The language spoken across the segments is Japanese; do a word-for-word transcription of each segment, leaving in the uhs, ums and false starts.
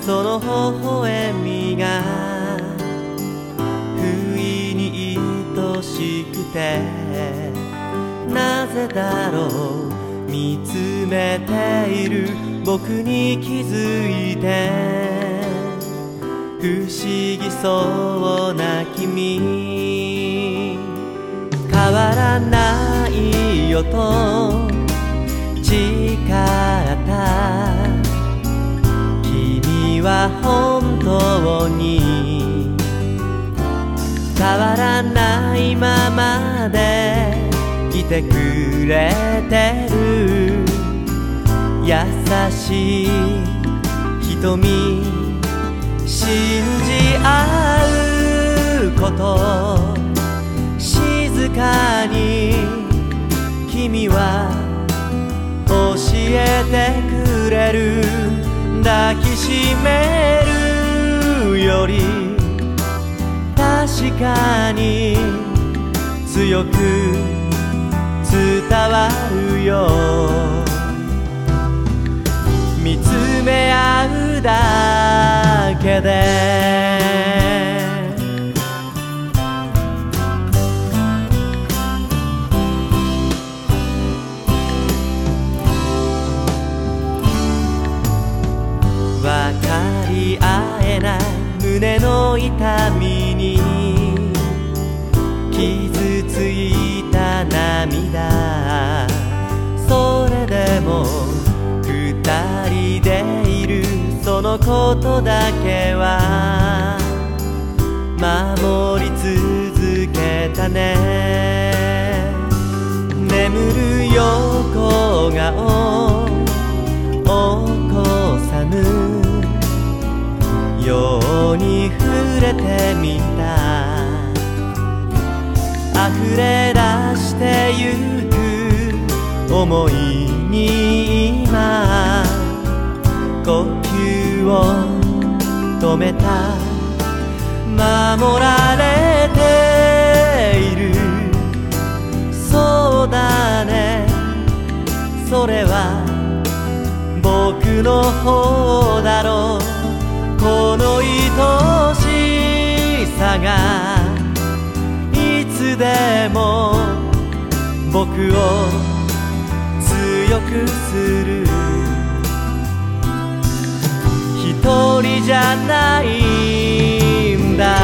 その微笑みが不意に愛しくて、なぜだろう見つめている僕に気づいて、不思議そうな君、変わらないよと誓った君は本当に変わらないままでいてくれてる。優しい瞳、信じ合うこと、静かに君は教えてくれる。抱きしめるより確かに強く伝わるよ。見つめ合うだけで分かり合えない胸の痛みに傷ついた涙、それでも二人でいるそのことだけは守り続けたね。眠る横顔起こさぬように触れてみた。溢れ出してゆく想いに今呼吸を止めた。守られている、そうだね、それは僕の方だろう。この愛しさがいつでも僕を強くする。一人じゃないんだ。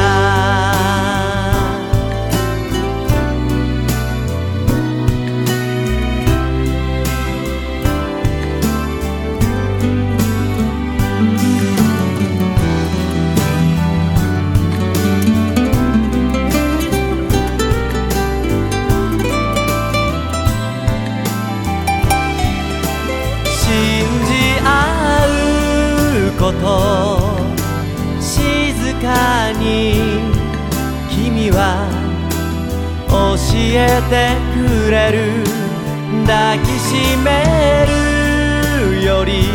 こと静かに君は教えてくれる。抱きしめるより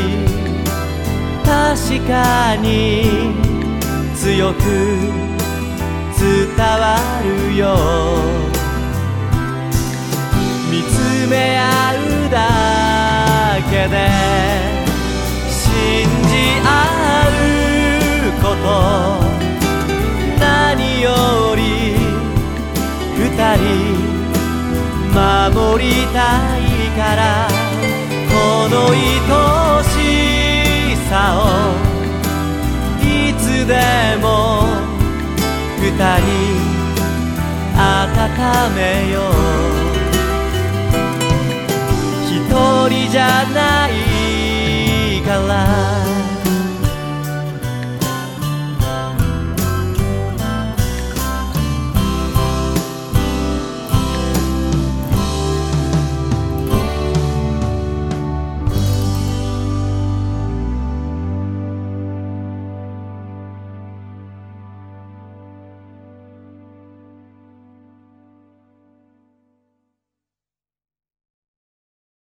確かに強く伝わるよ。見つめ合うだけで信じ合うこと、何より二人守りたいから、この愛しさをいつでも二人温めよう。一人じゃない